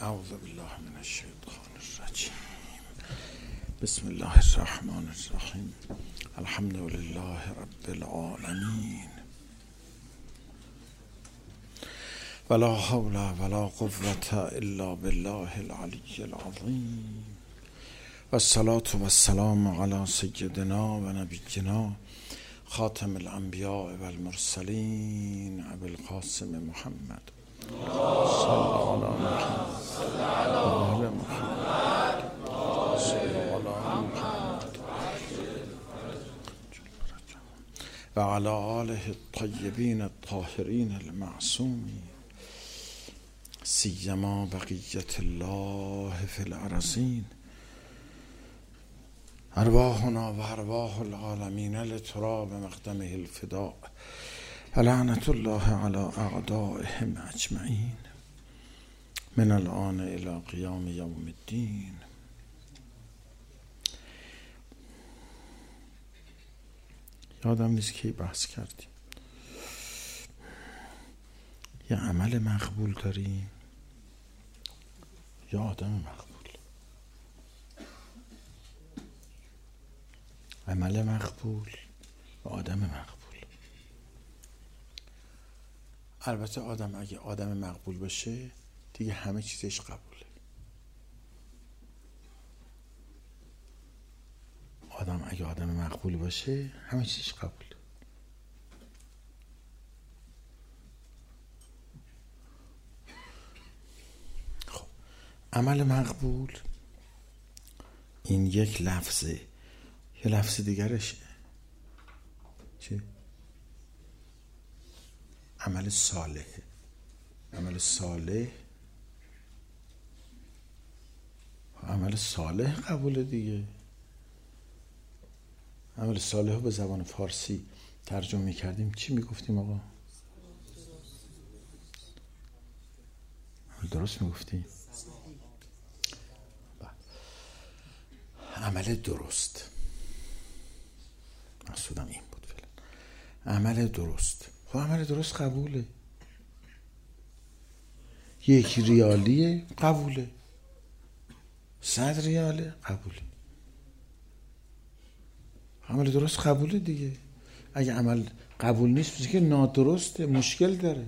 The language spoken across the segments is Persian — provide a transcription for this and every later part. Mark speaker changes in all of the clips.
Speaker 1: اعوذ بالله من الشیطان الرجیم. بسم الله الرحمن الرحیم. الحمد لله رب العالمین. ولا حول ولا قوة الا بالله العلی العظیم. والصلاة والسلام علی سیدنا و نبینا خاتم الانبیاء والمرسلین ابی القاسم محمد صلی علی محمد و علی آله الطیبین الطاهرین المعصومین سیما بقیت الله فی الارضین. ارواحنا و ارواح العالمین لتراب مقدمه الفداء لعنت الله علی اعدائهم اجمعین من الان الی قیام یوم الدین. یادم نیست کی بحث کردیم. یه عمل مقبول داریم یا آدم مقبول. عمل مقبول و آدم مقبول. البته آدم اگه آدم مقبول باشه دیگه همه چیزش قبوله. آدم اگه آدم مقبول باشه همه چیزش قبوله. خب عمل مقبول این یک لفظه. یه لفظ دیگرشه چی؟ عمل صالح. عمل صالح عمل صالح قبوله دیگه. عمل صالح رو به زبان فارسی ترجمه میکردیم چی میگفتیم آقا؟ درست میگفتیم؟ عمل درست. مقصودم این بود فعلا. عمل درست. خب عمل درست قبوله. 1 ریالیه قبوله. 100 ریاله قبوله. عمل درست قبوله دیگه. اگه عمل قبول نیست بسید که نادرسته، مشکل داره.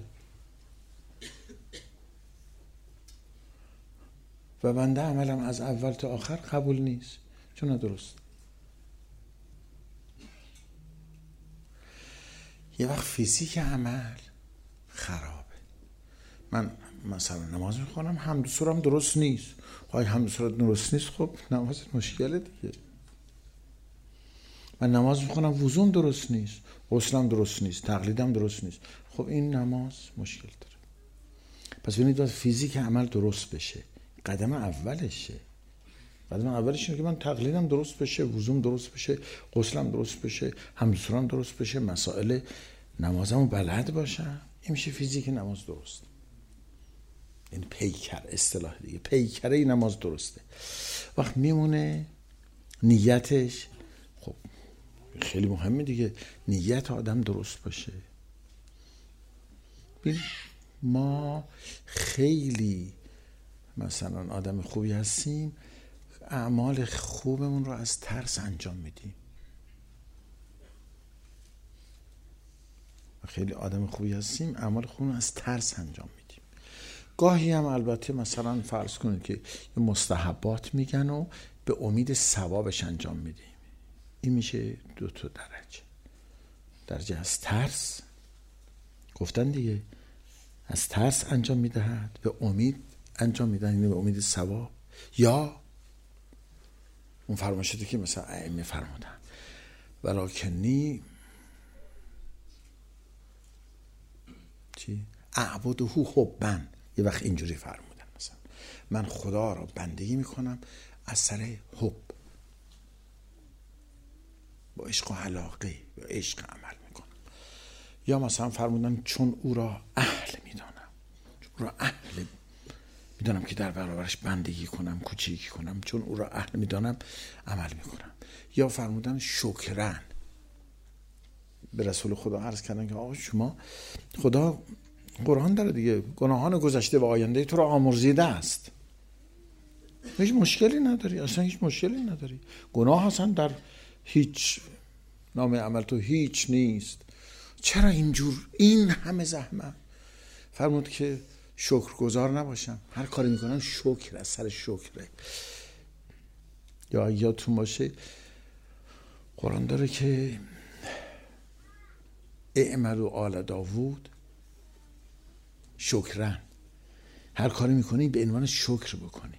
Speaker 1: و بنده عملم از اول تا آخر قبول نیست چون نادرست. یه وقت فیزیک عمل خرابه. من مثلا نماز میخونم حمد و سورم درست نیست. خواهی حمد و سورت درست نیست خب نماز مشکله دیگه. من نماز میخونم وضوم درست نیست، غسلم درست نیست، تقلیدم درست نیست، خب این نماز مشکل داره. پس ببینید باید فیزیک عمل درست بشه. قدم اولشه. قدم اولش اینه که من تقلیدم درست بشه، وضوم درست بشه، غسلم درست بشه، حمد و سورم درست بشه، مسائل نمازمو بلد باشم. این میشه فیزیک نماز درست. این پیکر اصطلاح دیگه. پیکره نماز درسته. وقت میمونه نیتش. خب خیلی مهمه دیگه نیت آدم درست باشه. ما خیلی مثلا آدم خوبی هستیم، اعمال خوبمون رو از ترس انجام میدیم. خیلی آدم خوبی هستیم، اعمال خوبمون رو از ترس انجام میدیم. گاهی هم البته مثلا فرض کنید که یه مستحبات میگن و به امید ثوابش انجام میدیم. این میشه 2 درجه. درجه از ترس گفتن دیگه، از ترس انجام میدهد، به امید انجام میدهد، یعنی به امید ثواب. یا اون فرمایشاتی که مثلا ائمه فرمودن ولکنی چی؟ اعبده حبا. یه وقت اینجوری فرمودن مثلا من خدا را بندگی میکنم از سر حب، با عشق و علاقه، با عشق عمل میکنم. یا مثلا فرمودن چون او را اهل میدانم، چون او را اهل میدانم که در برابرش بندگی کنم، کوچیکی کنم، چون او را اهل میدانم عمل میکنم. یا فرمودن شکرن. به رسول خدا عرض کردن که آقا شما خدا قرآن داره دیگه، گناهان گذشته و آینده تو را آمرزیده است. هیچ مشکلی نداری، اصلا هیچ مشکلی نداری. گناه اصلا در هیچ نام عمل تو هیچ نیست. چرا اینجور این همه زحمت؟ فرمود که شکرگزار نباشم، هر کاری میکنم شکر از سر شکره. یا یادتون باشه قرآن داره که اعملوا آل داوود شکرن، هر کاری میکنی به عنوان شکر بکنید.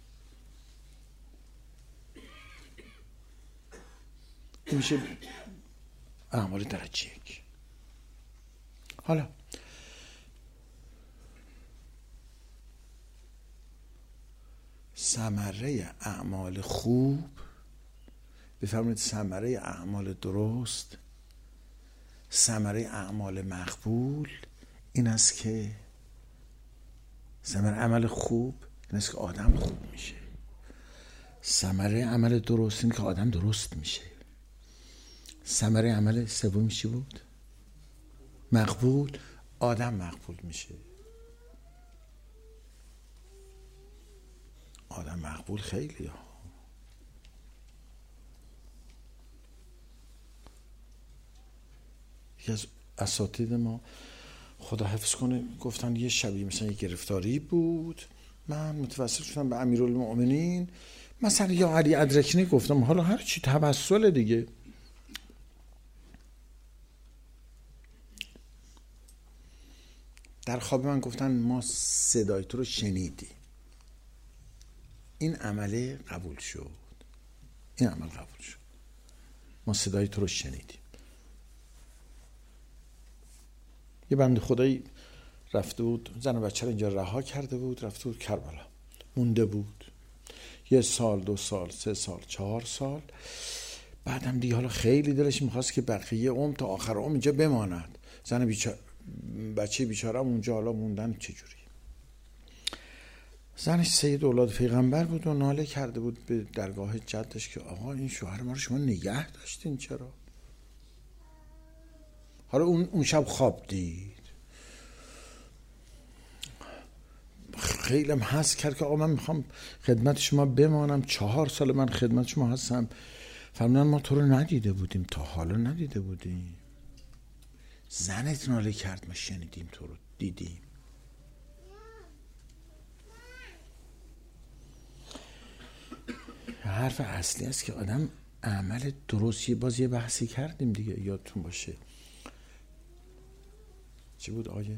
Speaker 1: این میشه اعمال درجه یک. حالا ثمره اعمال خوب، بفرمایید ثمره اعمال درست، ثمره اعمال مقبول این است که ثمره عمل خوب این است که آدم خوب میشه. ثمره عمل درست این که آدم درست میشه. ثمره عمل سوم چی بود؟ مقبول، آدم مقبول میشه. آدم مقبول خیلی ها. یکی از اساتید ما خدا حفظ کنه گفتن یه شبیه مثلا یه گرفتاری بود، من متوسل شدم به امیرالمؤمنین، مثلا یا علی ادرکنی، گفتم حالا هر چی توسل دیگه. در خواب من گفتن ما صدای تو رو شنیدی، این عمله قبول شد، این عمل قبول شد، ما صدای تو رو شنیدیم. یه بنده خدایی رفته بود، زن و بچه رو اینجا رها کرده بود، رفته بود کربلا، مونده بود 1 سال 2 سال 3 سال 4 سال، بعدم دیگه حالا خیلی دلش میخواست که بقیه عمر تا آخر عمر اینجا بماند. زن بچه بیچاره اونجا حالا موندن چجوری؟ زنش سید اولاد پیغمبر بود و ناله کرده بود به درگاه جدش که آقا این شوهر ما رو شما نگه داشتین چرا؟ حالا اون شب خواب دید، خیلی هم حس کرد که آقا من میخوام خدمت شما بمانم، 4 سال من خدمت شما هستم. فرمودن ما تو رو ندیده بودیم، تا حالا ندیده بودیم. زنت ناله کرد ما شنیدیم تو رو دیدیم. حرف اصلی است که آدم عمل درستی، باز یه بحثی کردیم دیگه یادتون باشه چی بود آیه؟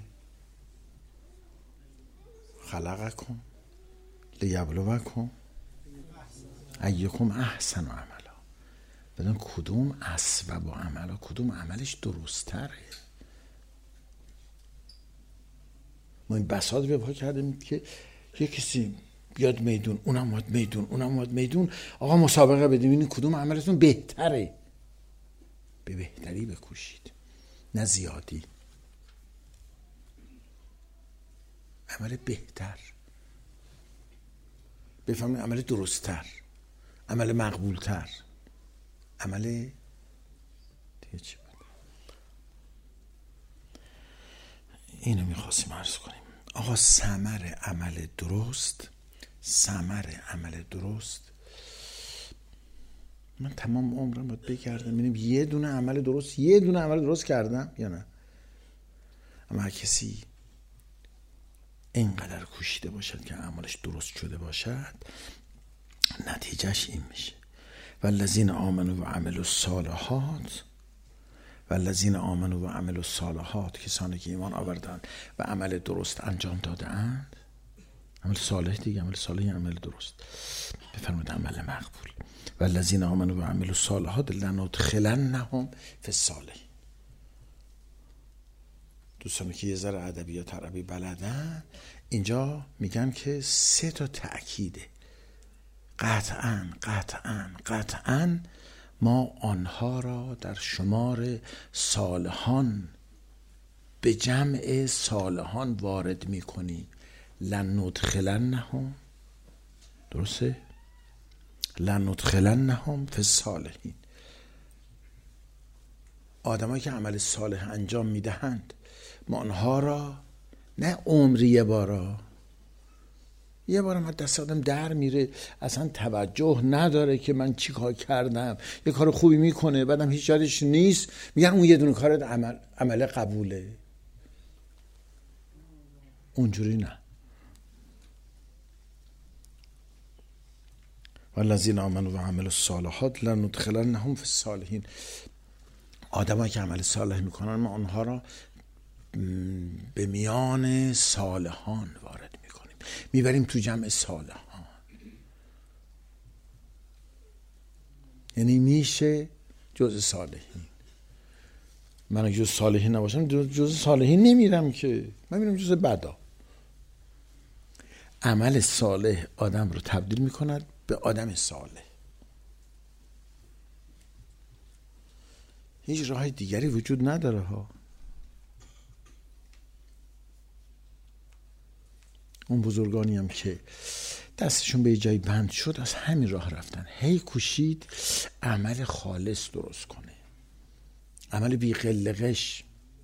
Speaker 1: خلقکم لیبلوکم ایکم احسن عملا. بدون کدوم اسباب و عملا کدوم عملش درست تره. ما این بساط به پا کردیم که یه کسی بیاد میدون، اونم اومد میدون، اونم اومد میدون، آقا مسابقه بدیم این کدوم عملتون بهتره. به بهتری بکوشید نه زیادی. عمل بهتر بفهمید، عمل درست‌تر، عمل مقبول‌تر، عمل دیگه چی بود؟ اینو میخواستیم عرض کنیم. آقا ثمر عمل درست، ثمر عمل درست، من تمام عمرم باید بگردم ببینیم یه دونه عمل درست کردم یا نه. اما هر کسی اینقدر کوشیده باشد که عملش درست شده باشد، نتیجهش این میشه والذین آمنوا و عملوا الصالحات، والذین آمنوا و عملوا الصالحات، کسانی که ایمان آوردند و عمل درست انجام دادند. عمل صالح دیگه، عمل صالح عمل درست، بفرمایید عمل مقبول. والذین آمنوا و عملوا الصالحات لندخلنهم فی الصالحین. دوستانی که یه ذره ادبیات عربی بلدن اینجا میگن که 3 تا تأکیده. قطعاً قطعاً قطعاً ما آنها را در شمار صالحان به جمع صالحان وارد میکنیم. لندخلنهم، درسته؟ لندخلنهم فی الصالحین. آدمایی که عمل صالح انجام میدهند ما آنها را نه عمری بارا، یه بارم از دست آدم در میره، اصلا توجه نداره که من چی کار کردم. یه کار خوبی میکنه بعدم هیچ جایش نیست، میگن اون یه دونه کارت عمل قبوله. اونجوری نه. والذین آمنوا و عملوا الصالحات لندخلنهم فی الصالحین. آدمایی که عمل صالح میکنن ما اونها را به میان صالحان وارد میکنیم، میبریم تو جمع صالحان. یعنی میشه جز صالحین. من اگه جز صالحین نباشم جز صالحین نمیرم که، من میرم جز بدا. عمل صالح آدم رو تبدیل میکند به آدم صالح. هیچ راه دیگری وجود نداره ها. اون بزرگانی هم که دستشون به جایی بند شد از همین راه رفتن، هی کوشید عمل خالص درست کنه، عمل بی قلقش،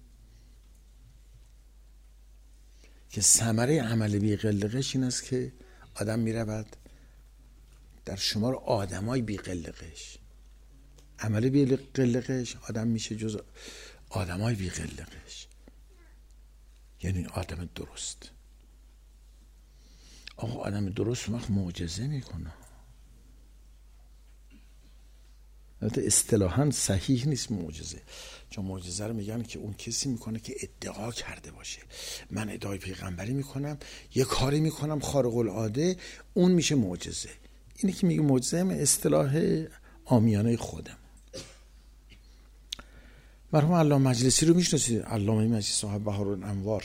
Speaker 1: که ثمره عمل بی قلقش این است که آدم میرود در شمار آدمای بی قلقش. عمل بی قلقش آدم میشه جز آدمای بی قلقش، یعنی آدم درست. آقا آدم درست وقت معجزه میکنه. البته اصطلاحاً صحیح نیست معجزه، چون معجزه رو میگن که اون کسی میکنه که ادعا کرده باشه. من ادعای پیغمبری میکنم، یه کاری میکنم خارق العاده، اون میشه معجزه. اینی که میگه معجزه هم اصطلاح عامیانه خودم. مرحوم علامه مجلسی رو میشناسید؟ علامه مجلسی صاحب بهارالانوار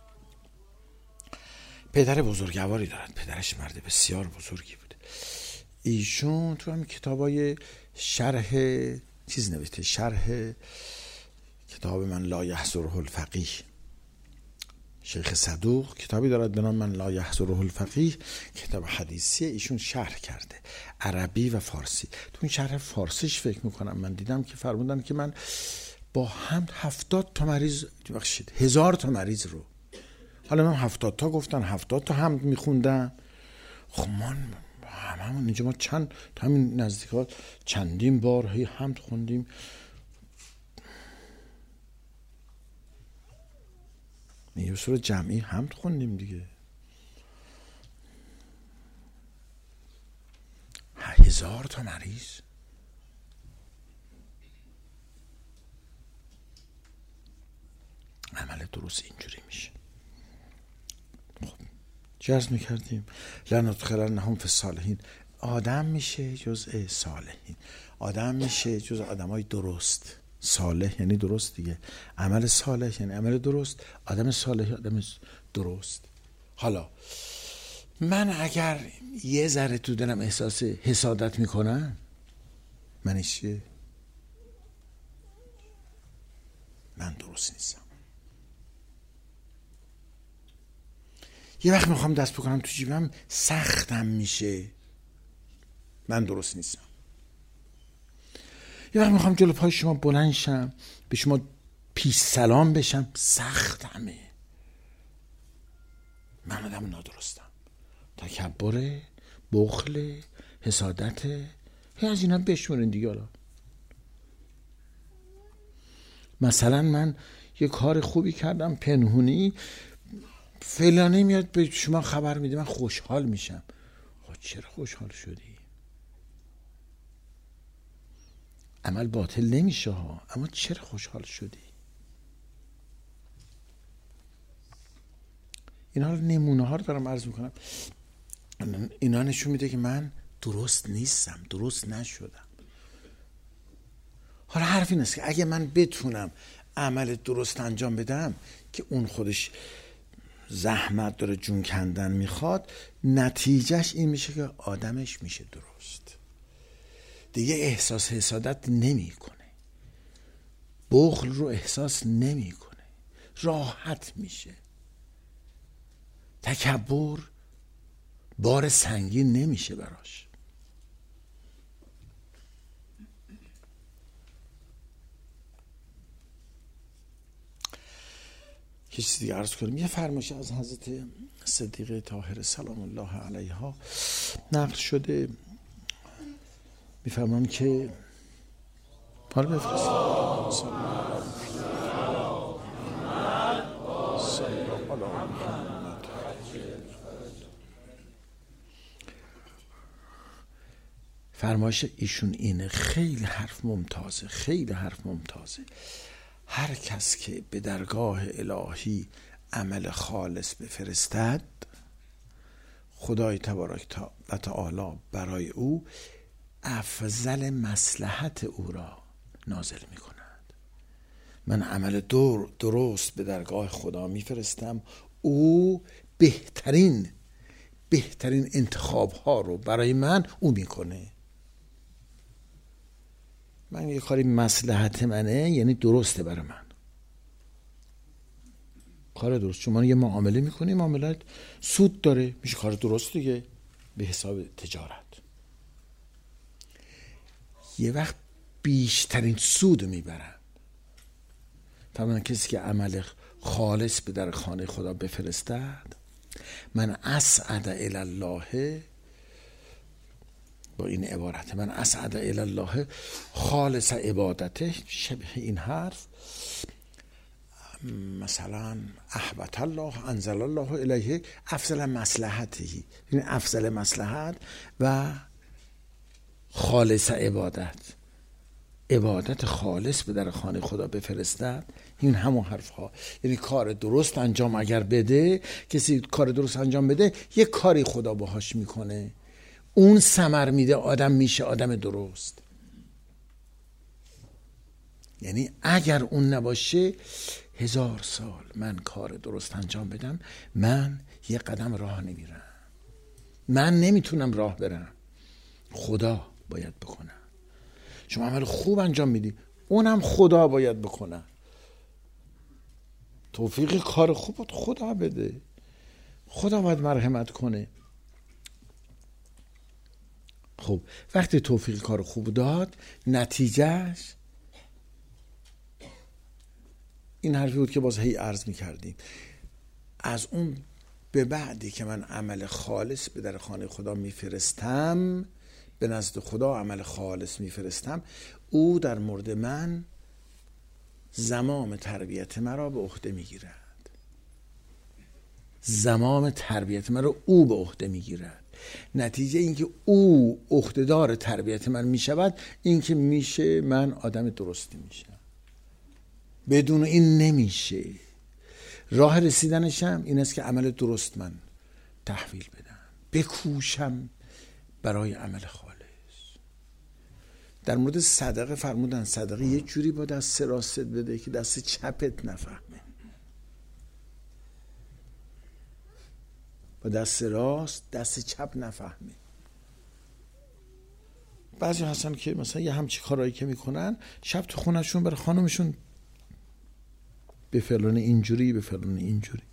Speaker 1: پدر بزرگواری دارد، پدرش مرد بسیار بزرگی بوده. ایشون تو هم کتابای شرح چیز نوشته، شرح کتاب من لا یحضره الفقیه. شیخ صدوق کتابی دارد به نام من لا یحضره الفقیه، کتاب حدیثی، ایشون شرح کرده عربی و فارسی. تو این شرح فارسیش فکر میکنم من دیدم که فرمودن که من با حمد 70 تا مریض، بخشید 1000 تا مریض رو، حالا من 70 تا گفتن 70 تا حمد میخوندن. خب من همون اینجا ما چند تا همین نزدیکات چندین بار هی حمد خوندیم. یه صورت جمعی حمد خوندیم دیگه. 1000 تا مریض. عمل درست اینجوری میشه. چه عرض میکردیم؟ لندخلنهم فی الصالحین. آدم میشه جزء صالحین، آدم میشه جزء آدمای درست. صالح یعنی درست دیگه، عمل صالح یعنی عمل درست، آدم صالح آدم درست. حالا من اگر یه ذره تو دلم احساس حسادت میکنم، منش چیه؟ من درست نیستم. یه وقت میخوام دست بکنم تو جیبم سختم میشه، من درست نیستم. یه وقت میخوام جلو پای شما بلند شم به شما پیش سلام بشم، سختمه، من آدم نادرستم. تکبر، بخل، حسادت، هی از اینا بشمرین دیگه. حالا مثلا من یه کار خوبی کردم پنهونی، فلانه میاد به شما خبر میده، من خوشحال میشم. خب چرا خوشحال شدی؟ عمل باطل نمیشه ها، اما چرا خوشحال شدی؟ اینا رو نمونه ها رو دارم عرض میکنم. اینا نشون میده که من درست نیستم، درست نشدم. حالا حرف این است که اگه من بتونم عمل درست انجام بدم که اون خودش زحمت داره، جون کندن میخواد، نتیجهش این میشه که آدمش میشه درست، دیگه احساس حسادت نمیکنه، بخل رو احساس نمیکنه، راحت میشه، تکبر بار سنگین نمیشه براش. یه چیز دیگه عرض کنیم. یه فرمایش از حضرت صدیقه طاهره سلام الله علیها نقل شده، میفرمان که حالا بفرست فرمایش ایشون اینه، خیلی حرف ممتازه، خیلی حرف ممتازه. هر کس که به درگاه الهی عمل خالص بفرستد، خدای تبارک و تعالی برای او افضل مصلحت او را نازل می کند. من عمل درست به درگاه خدا میفرستم، او بهترین انتخاب ها رو برای من او میکنه. من یه کاری مصلحت منه، یعنی درسته برای من، کار درست. چون من یه معامله میکنی، معاملت سود داره، میشه کار درست دیگه، به حساب تجارت. یه وقت بیشترین سود میبرن. فرمان کسی که عمل خالص به در خانه خدا بفرستد، من اسعد الی الله، با این عبارت، من اسعد الی الله خالص عبادته، شبه این حرف، مثلا احبط الله انزل الله الیه افضل مصلحته، این افضل مصلحت و خالص عبادت خالص به در خانه خدا بفرستد. این همون حرف ها، یعنی کار درست انجام اگر بده، کسی کار درست انجام بده، یه کاری خدا باهاش میکنه، اون ثمر میده، آدم میشه آدم درست. یعنی اگر اون نباشه، 1000 سال من کار درست انجام بدم، من یه قدم راه نمیرم، من نمیتونم راه برم، خدا باید بکنه. شما عمل خوب انجام میدی، اونم خدا باید بکنه. توفیق کار خوب خدا بده، خدا باید مرحمت کنه. خب وقتی توفیق کار خوب داد، نتیجهش این حرفی بود که باز هی عرض میکردیم. از اون به بعدی که من عمل خالص به در خانه خدا میفرستم، به نزد خدا عمل خالص میفرستم، او در مورد من زمام تربیت مرا به عهده میگیرد. زمام تربیت مرا او به عهده میگیرد. نتیجه اینکه او عهده‌دار تربیت من میشود، این که میشه من آدم درستی میشم. بدون این نمیشه. راه رسیدنشم این است که عمل درست من تحویل بدم، بکوشم برای عمل خالص. در مورد صدقه فرمودن صدقه یه جوری با دست راست بده که دست چپت نفهمه، با دست راست دست چپ نفهمه. بعضی هستن که مثلا یه همچی کارهایی که میکنن، شب تو خونهشون برای خانمشون به فلان اینجوری، به فلان اینجوری.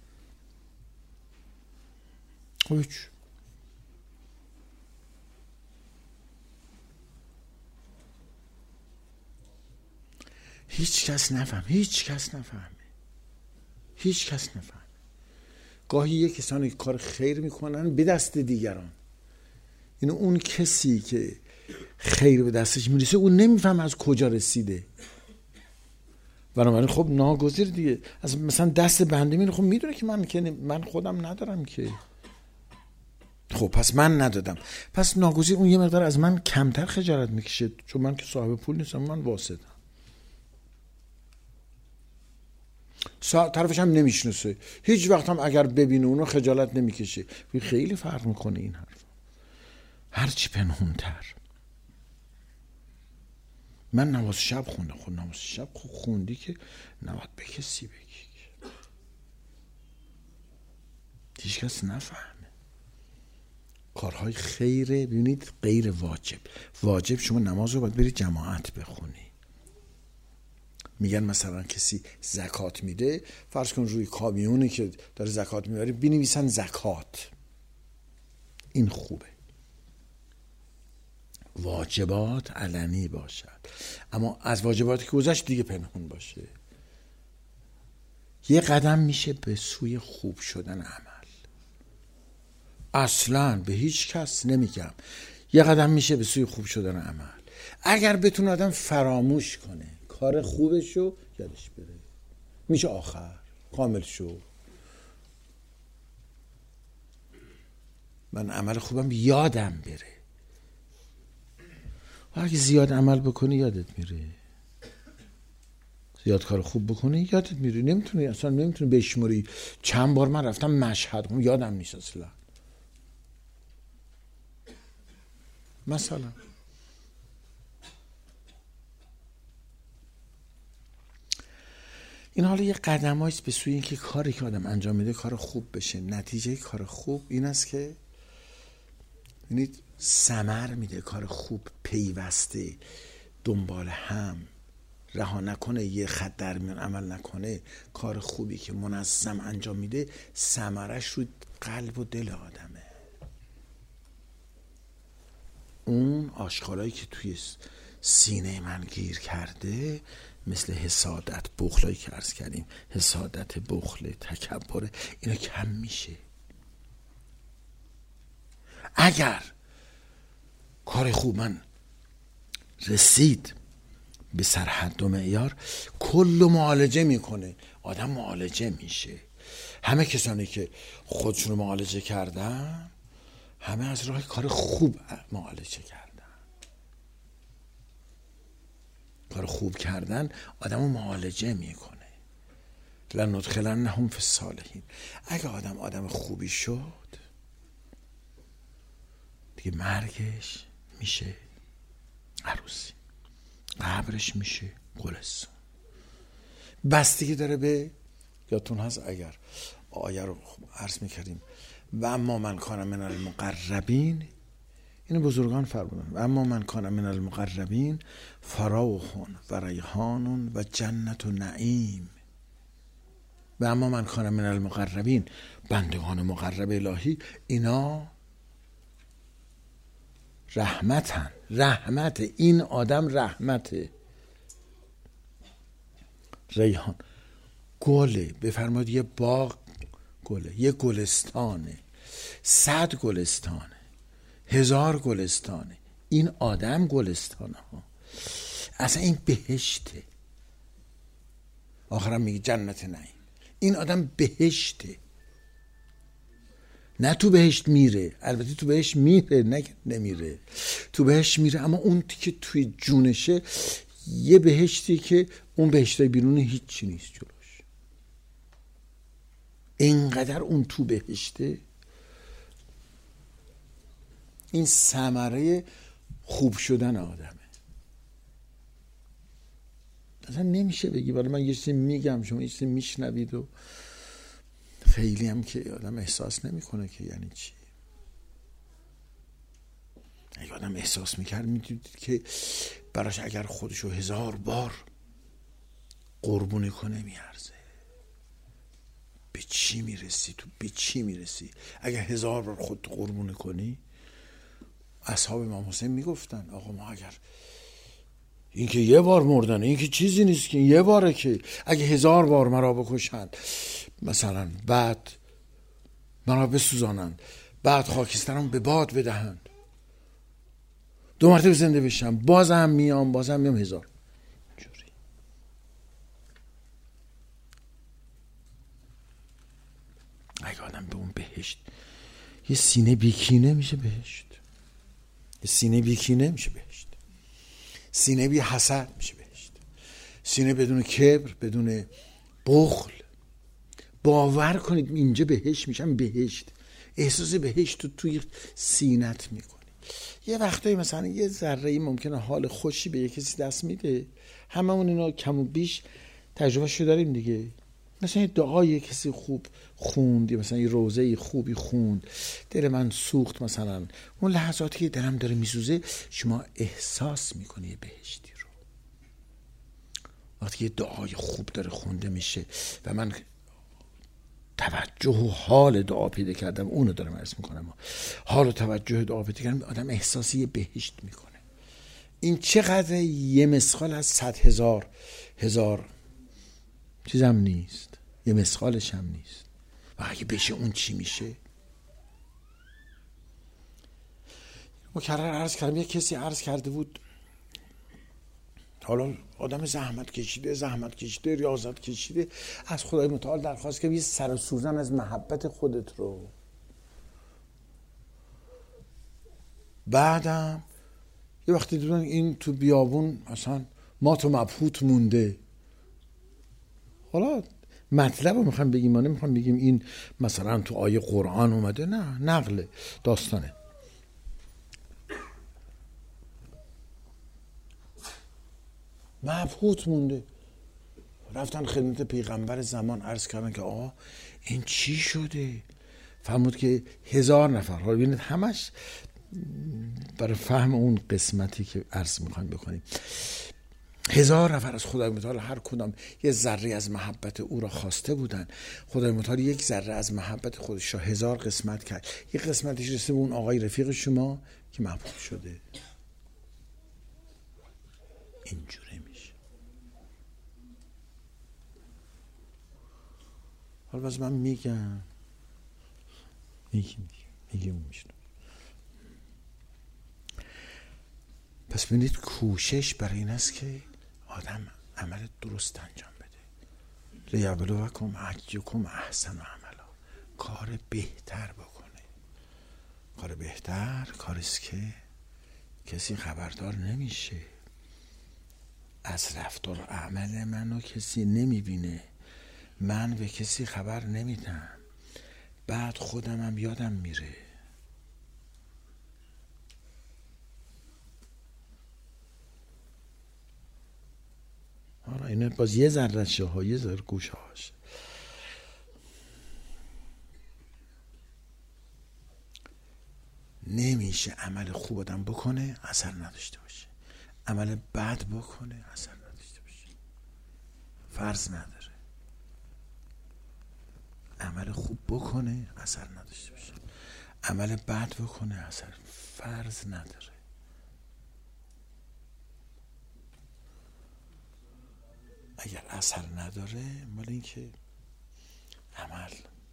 Speaker 1: هیچ کس نفهمه. گاهی یک کسانی کار خیر میکنن به دست دیگران، اینو اون کسی که خیر به دستش میرسه اون نمیفهم از کجا رسیده. بنابراین خب ناگزیر دیگه، از مثلا دست بنده میره، خب میدونه که من خودم ندارم که، خب پس من ندادم، پس ناگزیر اون یه مقدار از من کمتر خجالت میکشه، چون من که صاحب پول نیستم، من واسطم، طرفش هم نمیشناسه، هیچ وقت هم اگر ببینه اونو خجالت نمیکشه. خیلی فرق میکنه این حرف، هرچی پنهونتر. من نماز شب خوندم، خب نماز شب خوندی که نباید به کسی بگی، هیچ کس نفهمه. کارهای خیره ببینید غیر واجب شما نماز رو باید بری جماعت بخونی. میگن مثلا کسی زکات میده، فرض کن روی کامیونی که داره زکات میبره بنویسن زکات، این خوبه. واجبات علنی باشد، اما از واجباتی که گذشت دیگه پنهون باشه. یه قدم میشه به سوی خوب شدن عمل. اصلا به هیچ کس نمیگم، یه قدم میشه به سوی خوب شدن عمل. اگر بتونه آدم فراموش کنه کار خوبشو، یادش بره، میشه آخر کامل شو. من عمل خوبم یادم بره. و اگه زیاد عمل بکنی یادت میره، زیاد کار خوب بکنی یادت میره. نمیتونی اصلا نمیتونی بشمری چند بار من رفتم مشهد یادم نیست اصلا. مثلا این حالا یه قدمایست به سوی اینکه کاری که آدم انجام میده کار خوب بشه. نتیجه کار خوب این است که ببینید ثمر میده. کار خوب پیوسته دنبال هم رها نکنه، یه خط در میان عمل نکنه، کار خوبی که منظم انجام میده ثمرش رو قلب و دل آدمه. اون آشغالایی که توی سینه من گیر کرده مثل حسادت، بخلایی که عرض کردیم، حسادت، بخل، تکبر، اینا کم میشه. اگر کار خوب من رسید به سرحد و معیار، کل معالجه میکنه، آدم معالجه میشه. همه کسانی که خودشون معالجه کردن همه از راه کار خوب معالجه کردن. کار خوب کردن آدمو معالجه میکنه. لندخلنهم فی الصالحین. اگه آدم خوبی شد دیگه مرگش میشه عروسی، قبرش میشه گلستان. بستگی داره به، یادتون هست اگر آیه رو عرض میکردیم و اما من کان من المقربین، اینو بزرگان فرمودن، و اما من کان من المقربین فروح و ریحان و جنت و نعیم. و اما من کان من المقربین، بندگان مقرب الهی، اینا رحمتن. رحمت این آدم رحمته. ریحان گله، بفرمایید یه باغ گله، یه گلستانه، 100 گلستانه، 1000 گلستانه، این آدم گلستانه ها. اصلا این بهشته. آخرم میگه جنت نعیم. این آدم بهشته. نه تو بهشت میره، البته تو بهشت میره، نه نمیره، تو بهشت میره، اما اون که توی جونشه یه بهشتی که اون بهشتای بیرون هیچی نیست جلوش. اینقدر اون تو بهشته. این ثمره خوب شدن آدمه. اصلا نمیشه بگی ولی من یه چیزی میگم شما یه چیزی میشنوید و خیلی هم که آدم احساس نمیکنه که یعنی چی. اگه آدم احساس میکرد میدونید که براش اگر خودشو 1000 بار قربونی کنه میارزه. به چی میرسی؟ تو به چی میرسی؟ اگر 1000 بار خودتو قربونی کنی، اصحاب امام حسین میگفتن آقا ما اگر این که یه بار مردن، این که چیزی نیست که یه باره، که اگه 1000 بار مرا بکشند مثلا، بعد مرا بسوزانند، بعد خاکسترم به باد بدهند، 2 مرتبه زنده بشم، بازم میام 1000. جوری اگه آدم به اون بهشت، یه سینه بیکینه میشه بهشت، یه سینه بیکینه میشه بهشت، سینه بی حسد میشه بهشت، سینه بدون کبر، بدون بخل. باور کنید اینجا بهشت میشم. بهشت، احساس بهشت رو توی سینت میکنی. یه وقتایی مثلا یه ذره‌ای ممکنه حال خوشی به یه کسی دست میده، هممون اینا کم و بیش تجربهشو داریم دیگه. مثلا یه دعای کسی خوب خوند، مثلا یه روزه خوبی خوند، دل من سوخت، مثلا اون لحظاتی که دلم داره میسوزه شما احساس میکنی بهشتی رو. وقتی یه دعای خوب داره خونده میشه و من توجه و حال دعا پیدا کردم، اونو دارم عرض میکنم، حال و توجه دعا پیدا کردم، آدم احساسی بهشت میکنه. این چقدر؟ یه مثقال از 100,000 چیزم نیست، یه مثقالش هم نیست. و اگه بشه اون چی میشه؟ مکرر عرض کردم، یه کسی عرض کرده بود حالا آدم زحمت کشیده ریاضت کشیده، از خدای متعال درخواست که یه سر و سوزن از محبت خودت رو. بعدم یه وقتی دیدن این تو بیابون اصلا ما تو مبهوت مونده. حالا مطلب رو میخوام بگیم، ما نمیخوام بگیم این مثلا تو آیه قرآن اومده، نه، نقل داستانه. مبهوت مونده، رفتن خدمت پیغمبر زمان عرض کردن که آقا این چی شده؟ فهمود که 1000 نفر، حالا ببینید همش برای فهم اون قسمتی که عرض میخوایم بکنیم، 1000 نفر از خدای متعال هر کدام یه ذره از محبت او را خواسته بودن. خدای متعال یک ذره از محبت خودش را 1000 قسمت کرد، یک قسمتش رسید به اون آقای رفیق شما که مبهوت شده. اینجوری میشه. حالا باز من میگم میشنم. پس ببینید کوشش برای این است که آدم عمل درست انجام بده. لیبلوکم ایکم احسن عملا، کار بهتر بکنه. کار بهتر کاریست که کسی خبردار نمیشه، از رفتار و عمل منو کسی نمیبینه، من به کسی خبر نمیدم، بعد خودمم یادم میره. حالا اینه باز یه ذره ها، یه ذره گوشه هاش. نمیشه عمل خوب آدم بکنه اثر نداشته باشه، عمل بد بکنه اثر نداشته باشه. فرض نداره عمل خوب بکنه اثر نداشته باشه، عمل بد بکنه اثر، فرض نداره. اگر اثر نداره مال این که عمل.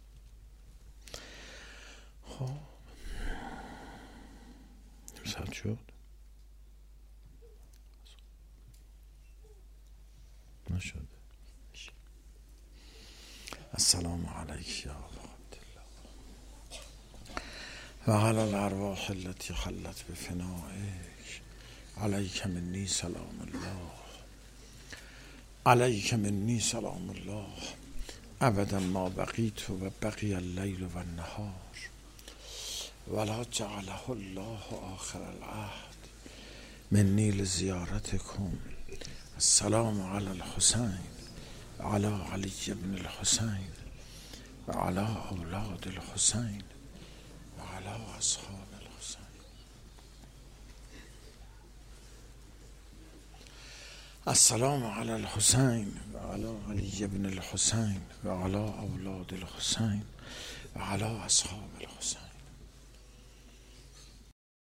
Speaker 1: خب ساعت شد نشد. السلام علیک یا عبدالله و علی الارواح التي حلت بفنائک، علیک منی سلام الله، علیک منی سلام الله ابدا ما بقیت و بقی اللیل و النهار ولا جعله الله آخر العهد منی لزیارتکم. السلام علی الحسین و علی علی بن الحسین و علی اولاد الحسین و علی اصحاب الحسین. السلام علی الحسین و علی علی بن الحسین و علی اولاد الحسین و علی اصحاب الحسین.